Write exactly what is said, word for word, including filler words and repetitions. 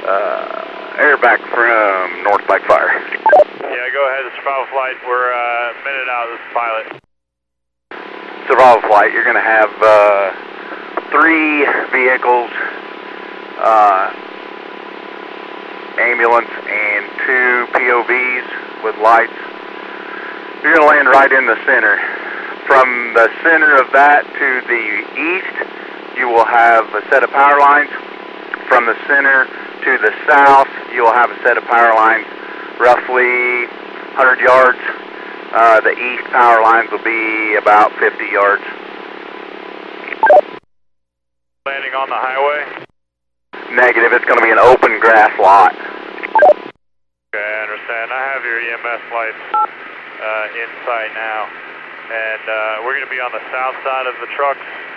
uh, air back from North Black Fire. Yeah, go ahead, the survival flight. We're uh, a minute out of this pilot. Survival flight, you're going to have uh, three vehicles, uh, ambulance, and two P O Vs with lights. You're going to land right in the center. From the center of that to the east, you will have a set of power lines. From the center to the south, you will have a set of power lines roughly one hundred yards. Uh, the east power lines will be about fifty yards. Landing on the highway? Negative, it's going to be an open grass lot. Okay, I understand. I have your E M S lights uh, in sight now. And uh, we're going to be on the south side of the trucks.